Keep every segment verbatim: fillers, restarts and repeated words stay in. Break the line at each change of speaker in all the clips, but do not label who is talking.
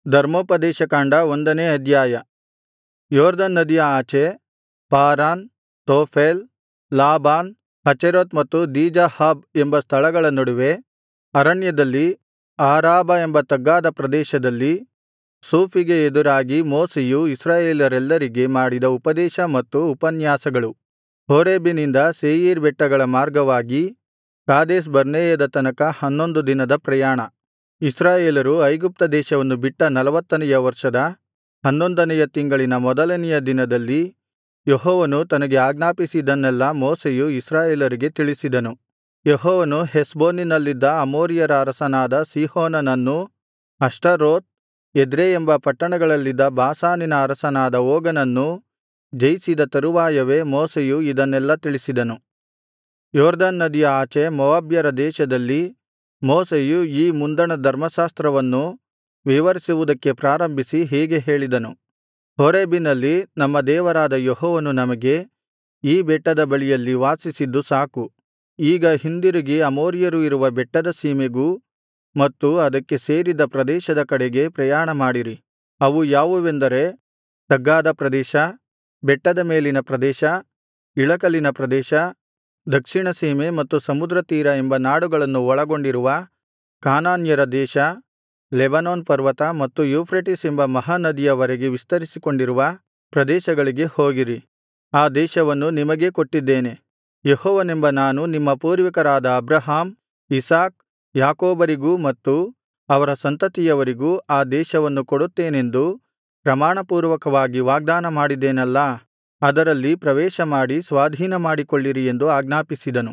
ಧರ್ಮೋಪದೇಶಕಾಂಡ ಒಂದನೇ ಅಧ್ಯಾಯ. ಯೊರ್ದನ್ ನದಿಯ ಆಚೆ ಪಾರಾನ್, ತೋಫೆಲ್, ಲಾಬಾನ್, ಹಚೇರೋತ್ ಮತ್ತು ದೀಜಾಹಾಬ್ ಎಂಬ ಸ್ಥಳಗಳ ನಡುವೆ ಅರಣ್ಯದಲ್ಲಿ ಆರಾಬಾ ಎಂಬ ತಗ್ಗಾದ ಪ್ರದೇಶದಲ್ಲಿ ಸೂಫಿಗೆ ಎದುರಾಗಿ ಮೋಶೆಯು ಇಸ್ರಾಯೇಲರೆಲ್ಲರಿಗೆ ಮಾಡಿದ ಉಪದೇಶ ಮತ್ತು ಉಪನ್ಯಾಸಗಳು. ಹೋರೇಬಿನಿಂದ ಸೇಯೀರ್ ಬೆಟ್ಟಗಳ ಮಾರ್ಗವಾಗಿ ಕಾದೇಶ್ ಬರ್ನೇಯದ ತನಕ ಹನ್ನೊಂದು ದಿನದ ಪ್ರಯಾಣ. ಇಸ್ರಾಯೇಲರು ಐಗುಪ್ತ ದೇಶವನ್ನು ಬಿಟ್ಟ ನಲವತ್ತನೆಯ ವರ್ಷದ ಹನ್ನೊಂದನೆಯ ತಿಂಗಳಿನ ಮೊದಲನೆಯ ದಿನದಲ್ಲಿ ಯೆಹೋವನು ತನಗೆ ಆಜ್ಞಾಪಿಸಿದ್ದನ್ನೆಲ್ಲಾ ಮೋಶೆಯು ಇಸ್ರಾಯೇಲರಿಗೆ ತಿಳಿಸಿದನು. ಯೆಹೋವನು ಹೆಷ್ಬೋನಿನಲ್ಲಿದ್ದ ಅಮೋರಿಯರ ಅರಸನಾದ ಸೀಹೋನನನ್ನೂ, ಅಷ್ಟರೋತ್, ಎದ್ರೈ ಎಂಬ ಪಟ್ಟಣಗಳಲ್ಲಿದ್ದ ಬಾಷಾನಿನ ಅರಸನಾದ ಓಗನನ್ನೂ ಜಯಿಸಿದ ತರುವಾಯವೇ ಮೋಶೆಯು ಇದನ್ನೆಲ್ಲಾ ತಿಳಿಸಿದನು. ಯೊರ್ದನ್ ನದಿಯ ಆಚೆ ಮೋವಾಬ್ಯರ ದೇಶದಲ್ಲಿ ಮೋಶೆಯು ಈ ಮುಂದಣ ಧರ್ಮಶಾಸ್ತ್ರವನ್ನು ವಿವರಿಸುವುದಕ್ಕೆ ಪ್ರಾರಂಭಿಸಿ ಹೀಗೆ ಹೇಳಿದನು. ಹೋರೇಬಿನಲ್ಲಿ ನಮ್ಮ ದೇವರಾದ ಯೆಹೋವನು ನಮಗೆ, ಈ ಬೆಟ್ಟದ ಬಳಿಯಲ್ಲಿ ವಾಸಿಸಿದ್ದು ಸಾಕು. ಈಗ ಹಿಂದಿರುಗಿ ಅಮೋರಿಯರು ಇರುವ ಬೆಟ್ಟದ ಸೀಮೆಗೂ ಮತ್ತು ಅದಕ್ಕೆ ಸೇರಿದ ಪ್ರದೇಶದ ಕಡೆಗೆ ಪ್ರಯಾಣಮಾಡಿರಿ. ಅವು ಯಾವುವೆಂದರೆ, ತಗ್ಗಾದ ಪ್ರದೇಶ, ಬೆಟ್ಟದ ಮೇಲಿನ ಪ್ರದೇಶ, ಇಳಕಲಿನ ಪ್ರದೇಶ, ದಕ್ಷಿಣ ಸೀಮೆ ಮತ್ತು ಸಮುದ್ರ ತೀರ ಎಂಬ ನಾಡುಗಳನ್ನು ಒಳಗೊಂಡಿರುವ ಕಾನಾನ್ಯರ ದೇಶ, ಲೆಬನೋನ್ ಪರ್ವತ ಮತ್ತು ಯೂಫ್ರೆಟಿಸ್ ಎಂಬ ಮಹಾನದಿಯವರೆಗೆ ವಿಸ್ತರಿಸಿಕೊಂಡಿರುವ ಪ್ರದೇಶಗಳಿಗೆ ಹೋಗಿರಿ. ಆ ದೇಶವನ್ನು ನಿಮಗೇ ಕೊಟ್ಟಿದ್ದೇನೆ. ಯೆಹೋವನೆಂಬ ನಾನು ನಿಮ್ಮ ಪೂರ್ವಿಕರಾದ ಅಬ್ರಹಾಮ್, ಇಸಾಕ್, ಯಾಕೋಬರಿಗೂ ಮತ್ತು ಅವರ ಸಂತತಿಯವರಿಗೂ ಆ ದೇಶವನ್ನು ಕೊಡುತ್ತೇನೆಂದು ಪ್ರಮಾಣಪೂರ್ವಕವಾಗಿ ವಾಗ್ದಾನ ಮಾಡಿದ್ದೇನಲ್ಲಾ, ಅದರಲ್ಲಿ ಪ್ರವೇಶಮಾಡಿ ಸ್ವಾಧೀನಮಾಡಿಕೊಳ್ಳಿರಿ ಎಂದು ಆಜ್ಞಾಪಿಸಿದನು.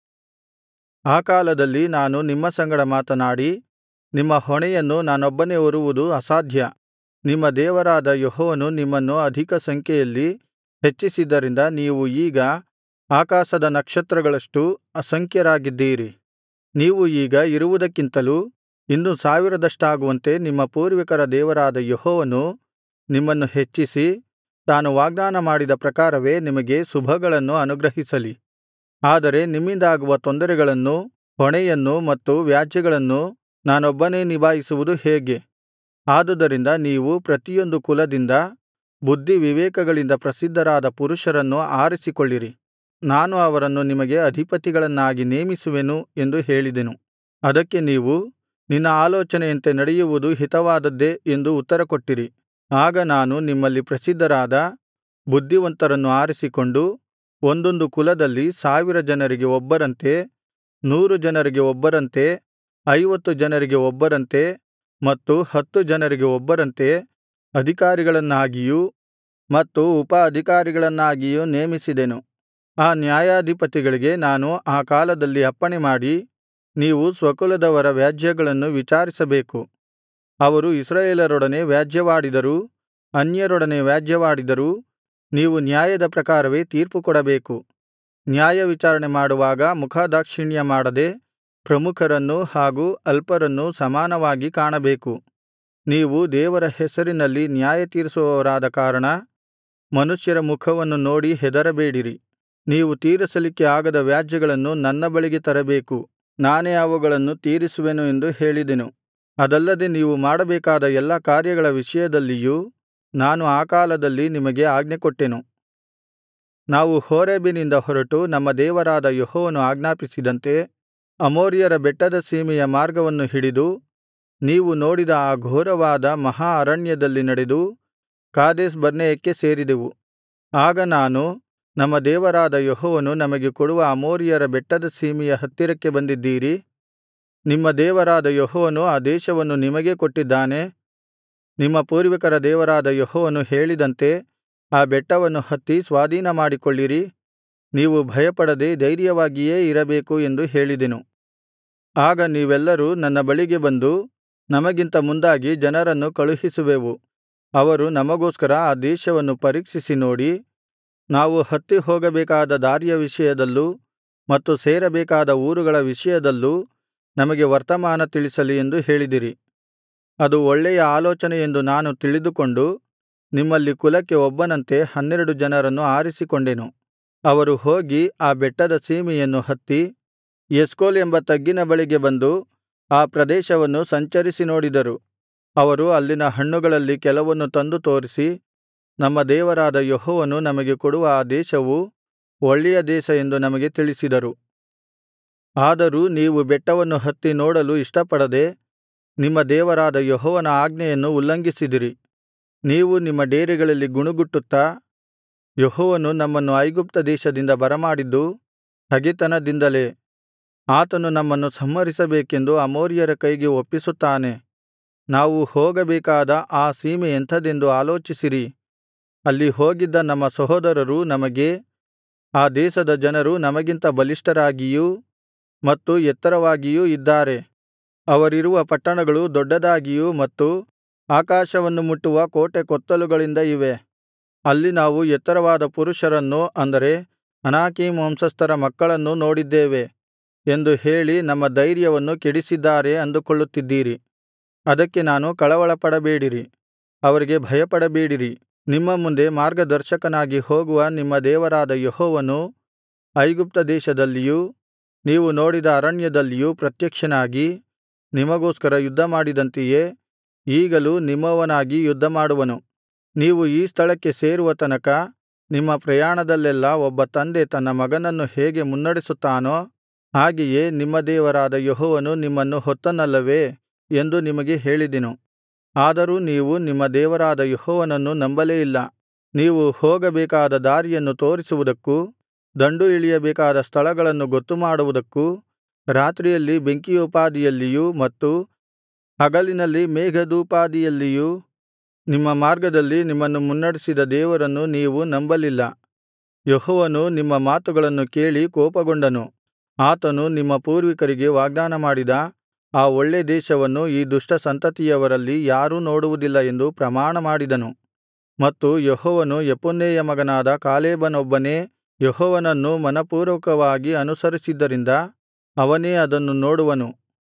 ಆ ಕಾಲದಲ್ಲಿ ನಾನು ನಿಮ್ಮ ಸಂಗಡ ಮಾತನಾಡಿ, ನಿಮ್ಮ ಹೊಣೆಯನ್ನು ನಾನೊಬ್ಬನೇ ಹೊರುವುದು ಅಸಾಧ್ಯ. ನಿಮ್ಮ ದೇವರಾದ ಯೆಹೋವನು ನಿಮ್ಮನ್ನು ಅಧಿಕ ಸಂಖ್ಯೆಯಲ್ಲಿ ಹೆಚ್ಚಿಸಿದ್ದರಿಂದ ನೀವು ಈಗ ಆಕಾಶದ ನಕ್ಷತ್ರಗಳಷ್ಟು ಅಸಂಖ್ಯರಾಗಿದ್ದೀರಿ. ನೀವು ಈಗ ಇರುವುದಕ್ಕಿಂತಲೂ ಇನ್ನು ಸಾವಿರದಷ್ಟಾಗುವಂತೆ ನಿಮ್ಮ ಪೂರ್ವಿಕರ ದೇವರಾದ ಯೆಹೋವನು ನಿಮ್ಮನ್ನು ಹೆಚ್ಚಿಸಿ, ತಾನು ವಾಗ್ದಾನ ಮಾಡಿದ ಪ್ರಕಾರವೇ ನಿಮಗೆ ಶುಭಗಳನ್ನು ಅನುಗ್ರಹಿಸಲಿ. ಆದರೆ ನಿಮ್ಮಿಂದಾಗುವ ತೊಂದರೆಗಳನ್ನೂ ಹೊಣೆಯನ್ನೂ ಮತ್ತು ವ್ಯಾಜ್ಯಗಳನ್ನೂ ನಾನೊಬ್ಬನೇ ನಿಭಾಯಿಸುವುದು ಹೇಗೆ? ಆದುದರಿಂದ ನೀವು ಪ್ರತಿಯೊಂದು ಕುಲದಿಂದ ಬುದ್ಧಿ ವಿವೇಕಗಳಿಂದ ಪ್ರಸಿದ್ಧರಾದ ಪುರುಷರನ್ನು ಆರಿಸಿಕೊಳ್ಳಿರಿ. ನಾನು ಅವರನ್ನು ನಿಮಗೆ ಅಧಿಪತಿಗಳನ್ನಾಗಿ ನೇಮಿಸುವೆನು ಎಂದು ಹೇಳಿದೆನು. ಅದಕ್ಕೆ ನೀವು, ನಿನ್ನ ಆಲೋಚನೆಯಂತೆ ನಡೆಯುವುದು ಹಿತವಾದದ್ದೇ ಎಂದು ಉತ್ತರಕೊಟ್ಟಿರಿ. ಆಗ ನಾನು ನಿಮ್ಮಲ್ಲಿ ಪ್ರಸಿದ್ಧರಾದ ಬುದ್ಧಿವಂತರನ್ನು ಆರಿಸಿಕೊಂಡು, ಒಂದೊಂದು ಕುಲದಲ್ಲಿ ಸಾವಿರ ಜನರಿಗೆ ಒಬ್ಬರಂತೆ, ನೂರು ಜನರಿಗೆ ಒಬ್ಬರಂತೆ, ಐವತ್ತು ಜನರಿಗೆ ಒಬ್ಬರಂತೆ ಮತ್ತು ಹತ್ತು ಜನರಿಗೆ ಒಬ್ಬರಂತೆ ಅಧಿಕಾರಿಗಳನ್ನಾಗಿಯೂ ಮತ್ತು ಉಪ ಅಧಿಕಾರಿಗಳನ್ನಾಗಿಯೂ ನೇಮಿಸಿದೆನು. ಆ ನ್ಯಾಯಾಧಿಪತಿಗಳಿಗೆ ನಾನು ಆ ಕಾಲದಲ್ಲಿ ಅಪ್ಪಣೆಮಾಡಿ, ನೀವು ಸ್ವಕುಲದವರ ವ್ಯಾಜ್ಯಗಳನ್ನು ವಿಚಾರಿಸಬೇಕು. ಅವರು ಇಸ್ರಾಯೇಲರೊಡನೆ ವ್ಯಾಜ್ಯವಾಡಿದರೂ ಅನ್ಯರೊಡನೆ ವ್ಯಾಜ್ಯವಾಡಿದರೂ ನೀವು ನ್ಯಾಯದ ಪ್ರಕಾರವೇ ತೀರ್ಪುಕೊಡಬೇಕು. ನ್ಯಾಯವಿಚಾರಣೆ ಮಾಡುವಾಗ ಮುಖದಾಕ್ಷಿಣ್ಯ ಮಾಡದೆ ಪ್ರಮುಖರನ್ನೂ ಹಾಗೂ ಅಲ್ಪರನ್ನೂ ಸಮಾನವಾಗಿ ಕಾಣಬೇಕು. ನೀವು ದೇವರ ಹೆಸರಿನಲ್ಲಿ ನ್ಯಾಯತೀರಿಸುವವರಾದ ಕಾರಣ ಮನುಷ್ಯರ ಮುಖವನ್ನು ನೋಡಿ ಹೆದರಬೇಡಿರಿ. ನೀವು ತೀರಿಸಲಿಕ್ಕೆ ಆಗದ ವ್ಯಾಜ್ಯಗಳನ್ನು ನನ್ನ ಬಳಿಗೆ ತರಬೇಕು, ನಾನೇ ಅವುಗಳನ್ನು ತೀರಿಸುವೆನು ಎಂದು ಹೇಳಿದೆನು. ಅದಲ್ಲದೆ ನೀವು ಮಾಡಬೇಕಾದ ಎಲ್ಲಾ ಕಾರ್ಯಗಳ ವಿಷಯದಲ್ಲಿಯೂ ನಾನು ಆ ಕಾಲದಲ್ಲಿ ನಿಮಗೆ ಆಜ್ಞೆಕೊಟ್ಟೆನು. ನಾವು ಹೋರೇಬಿನಿಂದ ಹೊರಟು ನಮ್ಮ ದೇವರಾದ ಯೆಹೋವನು ಆಜ್ಞಾಪಿಸಿದಂತೆ ಅಮೋರಿಯರ ಬೆಟ್ಟದ ಸೀಮೆಯ ಮಾರ್ಗವನ್ನು ಹಿಡಿದು ನೀವು ನೋಡಿದ ಆ ಘೋರವಾದ ಮಹಾ ಅರಣ್ಯದಲ್ಲಿ ನಡೆದು ಕಾದೇಶ್ ಬರ್ನೇಯಕ್ಕೆ ಸೇರಿದೆವು. ಆಗ ನಾನು, ನಮ್ಮ ದೇವರಾದ ಯೆಹೋವನು ನಮಗೆ ಕೊಡುವ ಅಮೋರಿಯರ ಬೆಟ್ಟದ ಸೀಮೆಯ ಹತ್ತಿರಕ್ಕೆ ಬಂದಿದ್ದೀರಿ. ನಿಮ್ಮ ದೇವರಾದ ಯೆಹೋವನು ಆ ದೇಶವನ್ನು ನಿಮಗೇ ಕೊಟ್ಟಿದ್ದಾನೆ. ನಿಮ್ಮ ಪೂರ್ವಿಕರ ದೇವರಾದ ಯೆಹೋವನು ಹೇಳಿದಂತೆ ಆ ಬೆಟ್ಟವನ್ನು ಹತ್ತಿ ಸ್ವಾಧೀನಮಾಡಿಕೊಳ್ಳಿರಿ. ನೀವು ಭಯಪಡದೆ ಧೈರ್ಯವಾಗಿಯೇ ಇರಬೇಕು ಎಂದು ಹೇಳಿದೆನು. ಆಗ ನೀವೆಲ್ಲರೂ ನನ್ನ ಬಳಿಗೆ ಬಂದು, ನಮಗಿಂತ ಮುಂದಾಗಿ ಜನರನ್ನು ಕಳುಹಿಸುವೆವು. ಅವರು ನಮಗೋಸ್ಕರ ಆ ದೇಶವನ್ನು ಪರೀಕ್ಷಿಸಿ ನೋಡಿ, ನಾವು ಹತ್ತಿ ಹೋಗಬೇಕಾದ ದಾರಿಯ ವಿಷಯದಲ್ಲೂ ಮತ್ತು ಸೇರಬೇಕಾದ ಊರುಗಳ ವಿಷಯದಲ್ಲೂ ನಮಗೆ ವರ್ತಮಾನ ತಿಳಿಸಲಿ ಎಂದು ಹೇಳಿದಿರಿ. ಅದು ಒಳ್ಳೆಯ ಆಲೋಚನೆಯೆಂದು ನಾನು ತಿಳಿದುಕೊಂಡು ನಿಮ್ಮಲ್ಲಿ ಕುಲಕ್ಕೆ ಒಬ್ಬನಂತೆ ಹನ್ನೆರಡು ಜನರನ್ನು ಆರಿಸಿಕೊಂಡೆನು. ಅವರು ಹೋಗಿ ಆ ಬೆಟ್ಟದ ಸೀಮೆಯನ್ನು ಹತ್ತಿ ಎಷ್ಕೋಲ್ ಎಂಬ ತಗ್ಗಿನ ಬಳಿಗೆ ಬಂದು ಆ ಪ್ರದೇಶವನ್ನು ಸಂಚರಿಸಿ ನೋಡಿದರು. ಅವರು ಅಲ್ಲಿನ ಹಣ್ಣುಗಳಲ್ಲಿ ಕೆಲವನ್ನು ತಂದು ತೋರಿಸಿ, ನಮ್ಮ ದೇವರಾದ ಯೆಹೋವನು ನಮಗೆ ಕೊಡುವ ಆ ದೇಶವು ಒಳ್ಳೆಯ ದೇಶ ಎಂದು ನಮಗೆ ತಿಳಿಸಿದರು. ಆದರೂ ನೀವು ಬೆಟ್ಟವನ್ನು ಹತ್ತಿ ನೋಡಲು ಇಷ್ಟಪಡದೆ ನಿಮ್ಮ ದೇವರಾದ ಯೆಹೋವನ ಆಜ್ಞೆಯನ್ನು ಉಲ್ಲಂಘಿಸಿದಿರಿ. ನೀವು ನಿಮ್ಮ ಡೇರೆಗಳಲ್ಲಿ ಗುಣುಗುಟ್ಟುತ್ತಾ, ಯೆಹೋವನು ನಮ್ಮನ್ನು ಐಗುಪ್ತ ದೇಶದಿಂದ ಬರಮಾಡಿದ್ದು ಹಗೆತನದಿಂದಲೇ, ಆತನು ನಮ್ಮನ್ನು ಸಂಹರಿಸಬೇಕೆಂದು ಅಮೋರಿಯರ ಕೈಗೆ ಒಪ್ಪಿಸುತ್ತಾನೆ. ನಾವು ಹೋಗಬೇಕಾದ ಆ ಸೀಮೆ ಎಂಥದೆಂದು ಆಲೋಚಿಸಿರಿ. ಅಲ್ಲಿ ಹೋಗಿದ್ದ ನಮ್ಮ ಸಹೋದರರು ನಮಗೆ, ಆ ದೇಶದ ಜನರು ನಮಗಿಂತ ಬಲಿಷ್ಠರಾಗಿಯೂ ಮತ್ತು ಎತ್ತರವಾಗಿಯೂ ಇದ್ದಾರೆ. ಅವರಿರುವ ಪಟ್ಟಣಗಳು ದೊಡ್ಡದಾಗಿಯೂ ಮತ್ತು ಆಕಾಶವನ್ನು ಮುಟ್ಟುವ ಕೋಟೆಕೊತ್ತಲುಗಳಿಂದ ಇವೆ. ಅಲ್ಲಿ ನಾವು ಎತ್ತರವಾದ ಪುರುಷರನ್ನು, ಅಂದರೆ ಅನಾಕೀಮ್ ವಂಶಸ್ಥರ ಮಕ್ಕಳನ್ನು ನೋಡಿದ್ದೇವೆ ಎಂದು ಹೇಳಿ ನಮ್ಮ ಧೈರ್ಯವನ್ನು ಕೆಡಿಸಿದ್ದಾರೆ ಅಂದುಕೊಳ್ಳುತ್ತಿದ್ದೀರಿ. ಅದಕ್ಕೆ ನಾನು, ಕಳವಳಪಡಬೇಡಿರಿ, ಅವರಿಗೆ ಭಯಪಡಬೇಡಿರಿ. ನಿಮ್ಮ ಮುಂದೆ ಮಾರ್ಗದರ್ಶಕನಾಗಿ ಹೋಗುವ ನಿಮ್ಮ ದೇವರಾದ ಯೆಹೋವನು ಐಗುಪ್ತ ದೇಶದಲ್ಲಿಯೂ ನೀವು ನೋಡಿದ ಅರಣ್ಯದಲ್ಲಿಯೂ ಪ್ರತ್ಯಕ್ಷನಾಗಿ ನಿಮಗೋಸ್ಕರ ಯುದ್ಧಮಾಡಿದಂತೆಯೇ ಈಗಲೂ ನಿಮ್ಮವನಾಗಿ ಯುದ್ಧಮಾಡುವನು. ನೀವು ಈ ಸ್ಥಳಕ್ಕೆ ಸೇರುವ ತನಕ ನಿಮ್ಮ ಪ್ರಯಾಣದಲ್ಲೆಲ್ಲಾ ಒಬ್ಬ ತಂದೆ ತನ್ನ ಮಗನನ್ನು ಹೇಗೆ ಮುನ್ನಡೆಸುತ್ತಾನೋ ಹಾಗೆಯೇ ನಿಮ್ಮ ದೇವರಾದ ಯೆಹೋವನು ನಿಮ್ಮನ್ನು ಹೊತ್ತನಲ್ಲವೇ ಎಂದು ನಿಮಗೆ ಹೇಳಿದೆನು. ಆದರೂ ನೀವು ನಿಮ್ಮ ದೇವರಾದ ಯೆಹೋವನನ್ನು ನಂಬಲೇ ಇಲ್ಲ. ನೀವು ಹೋಗಬೇಕಾದ ದಾರಿಯನ್ನು ತೋರಿಸುವುದಕ್ಕೂ ದಂಡು ಇಳಿಯಬೇಕಾದ ಸ್ಥಳಗಳನ್ನು ಗೊತ್ತುಮಾಡುವುದಕ್ಕೂ ರಾತ್ರಿಯಲ್ಲಿ ಬೆಂಕಿಯೋಪಾದಿಯಲ್ಲಿಯೂ ಮತ್ತು ಹಗಲಿನಲ್ಲಿ ಮೇಘದೋಪಾದಿಯಲ್ಲಿಯೂ ನಿಮ್ಮ ಮಾರ್ಗದಲ್ಲಿ ನಿಮ್ಮನ್ನು ಮುನ್ನಡೆಸಿದ ದೇವರನ್ನು ನೀವು ನಂಬಲಿಲ್ಲ. ಯೆಹೋವನು ನಿಮ್ಮ ಮಾತುಗಳನ್ನು ಕೇಳಿ ಕೋಪಗೊಂಡನು. ಆತನು ನಿಮ್ಮ ಪೂರ್ವಿಕರಿಗೆ ವಾಗ್ದಾನ ಮಾಡಿದ ಆ ಒಳ್ಳೆ ದೇಶವನ್ನು ಈ ದುಷ್ಟ ಸಂತತಿಯವರಲ್ಲಿ ಯಾರೂ ನೋಡುವುದಿಲ್ಲ ಎಂದು ಪ್ರಮಾಣಮಾಡಿದನು. ಮತ್ತು ಯೆಹೋವನು ಯೆಫುನ್ನೆಯ ಮಗನಾದ ಕಾಲೇಬನೊಬ್ಬನೇ ಯೆಹೋವನನ್ನು ಮನಃಪೂರ್ವಕವಾಗಿ ಅನುಸರಿಸಿದ್ದರಿಂದ ಅವನೇ ಅದನ್ನು ನೋಡುವನು.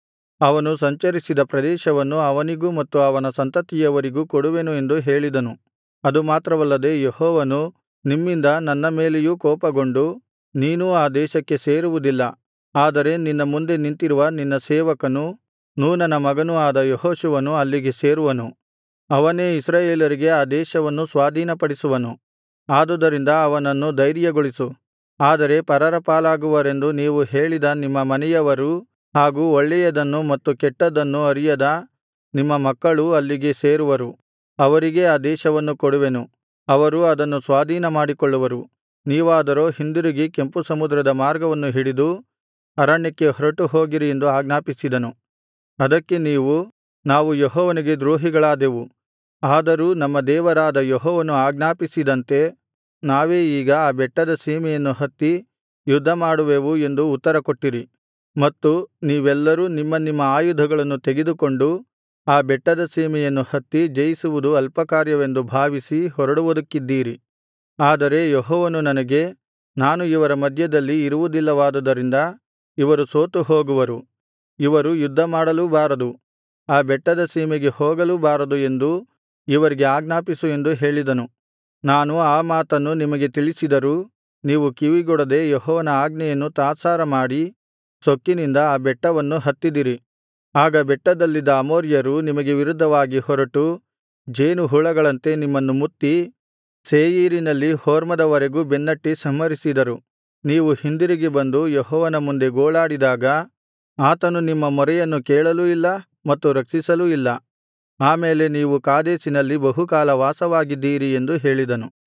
ಅವನು ಸಂಚರಿಸಿದ ಪ್ರದೇಶವನ್ನು ಅವನಿಗೂ ಮತ್ತು ಅವನ ಸಂತತಿಯವರಿಗೂ ಕೊಡುವೆನು ಎಂದು ಹೇಳಿದನು. ಅದು ಮಾತ್ರವಲ್ಲದೆ ಯೆಹೋವನು ನಿಮ್ಮಿಂದ ನನ್ನ ಮೇಲೆಯೂ ಕೋಪಗೊಂಡು, ನೀನೂ ಆ ದೇಶಕ್ಕೆ ಸೇರುವುದಿಲ್ಲ, ಆದರೆ ನಿನ್ನ ಮುಂದೆ ನಿಂತಿರುವ ನಿನ್ನ ಸೇವಕನೂ ನೂನನ ಮಗನೂ ಆದ ಯೆಹೋಶುವನು ಅಲ್ಲಿಗೆ ಸೇರುವನು. ಅವನೇ ಇಸ್ರಾಯೇಲರಿಗೆ ಆ ದೇಶವನ್ನು ಸ್ವಾಧೀನಪಡಿಸುವನು. ಆದುದರಿಂದ ಅವನನ್ನು ಧೈರ್ಯಗೊಳಿಸು. ಆದರೆ ಪರರ ಪಾಲಾಗುವರೆಂದು ನೀವು ಹೇಳಿದ ನಿಮ್ಮ ಮನೆಯವರೂ ಹಾಗೂ ಒಳ್ಳೆಯದನ್ನು ಮತ್ತು ಕೆಟ್ಟದ್ದನ್ನು ಅರಿಯದ ನಿಮ್ಮ ಮಕ್ಕಳೂ ಅಲ್ಲಿಗೆ ಸೇರುವರು. ಅವರಿಗೇ ಆ ದೇಶವನ್ನು ಕೊಡುವೆನು. ಅವರು ಅದನ್ನು ಸ್ವಾಧೀನಮಾಡಿಕೊಳ್ಳುವರು. ನೀವಾದರೋ ಹಿಂದಿರುಗಿ ಕೆಂಪು ಸಮುದ್ರದ ಮಾರ್ಗವನ್ನು ಹಿಡಿದು ಅರಣ್ಯಕ್ಕೆ ಹೊರಟು ಹೋಗಿರಿ ಎಂದು ಆಜ್ಞಾಪಿಸಿದನು. ಅದಕ್ಕೆ ನೀವು, ನಾವು ಯೆಹೋವನಿಗೆ ದ್ರೋಹಿಗಳಾದೆವು. ಆದರೂ ನಮ್ಮ ದೇವರಾದ ಯೆಹೋವನು ಆಜ್ಞಾಪಿಸಿದಂತೆ ನಾವೇ ಈಗ ಆ ಬೆಟ್ಟದ ಸೀಮೆಯನ್ನು ಹತ್ತಿ ಯುದ್ಧಮಾಡುವೆವು ಎಂದು ಉತ್ತರಕೊಟ್ಟಿರಿ. ಮತ್ತು ನೀವೆಲ್ಲರೂ ನಿಮ್ಮ ನಿಮ್ಮ ಆಯುಧಗಳನ್ನು ತೆಗೆದುಕೊಂಡು ಆ ಬೆಟ್ಟದ ಸೀಮೆಯನ್ನು ಹತ್ತಿ ಜಯಿಸುವುದು ಅಲ್ಪಕಾರ್ಯವೆಂದು ಭಾವಿಸಿ ಹೊರಡುವುದಕ್ಕಿದ್ದೀರಿ. ಆದರೆ ಯೆಹೋವನು ನನಗೆ, ನಾನು ಇವರ ಮಧ್ಯದಲ್ಲಿ ಇರುವುದಿಲ್ಲವಾದುದರಿಂದ ಇವರು ಸೋತು ಹೋಗುವರು. ಇವರು ಯುದ್ಧಮಾಡಲೂ ಬಾರದು, ಆ ಬೆಟ್ಟದ ಸೀಮೆಗೆ ಹೋಗಲೂ ಬಾರದು ಎಂದು ಇವರಿಗೆ ಆಜ್ಞಾಪಿಸು ಎಂದು ಹೇಳಿದನು. ನಾನು ಆ ಮಾತನ್ನು ನಿಮಗೆ ತಿಳಿಸಿದರೂ ನೀವು ಕಿವಿಗೊಡದೆ ಯೆಹೋವನ ಆಜ್ಞೆಯನ್ನು ತಾತ್ಸಾರ ಮಾಡಿ ಸೊಕ್ಕಿನಿಂದ ಆ ಬೆಟ್ಟವನ್ನು ಹತ್ತಿದಿರಿ. ಆಗ ಬೆಟ್ಟದಲ್ಲಿದ್ದ ಅಮೋರಿಯರು ನಿಮಗೆ ವಿರುದ್ಧವಾಗಿ ಹೊರಟು ಜೇನುಹುಳಗಳಂತೆ ನಿಮ್ಮನ್ನು ಮುತ್ತಿ ಸೇಯೀರಿನಲ್ಲಿ ಹೊರ್ಮದವರೆಗೂ ಬೆನ್ನಟ್ಟಿ ಸಂಹರಿಸಿದರು. ನೀವು ಹಿಂದಿರುಗಿ ಬಂದು ಯೆಹೋವನ ಮುಂದೆ ಗೋಳಾಡಿದಾಗ ಆತನು ನಿಮ್ಮ ಮೊರೆಯನ್ನು ಕೇಳಲೂ ಇಲ್ಲ ಮತ್ತು ರಕ್ಷಿಸಲೂ ಇಲ್ಲ. ಆಮೇಲೆ ನೀವು ಕಾದೇಶಿನಲ್ಲಿ ಬಹುಕಾಲ ವಾಸವಾಗಿದ್ದೀರಿ ಎಂದು ಹೇಳಿದನು.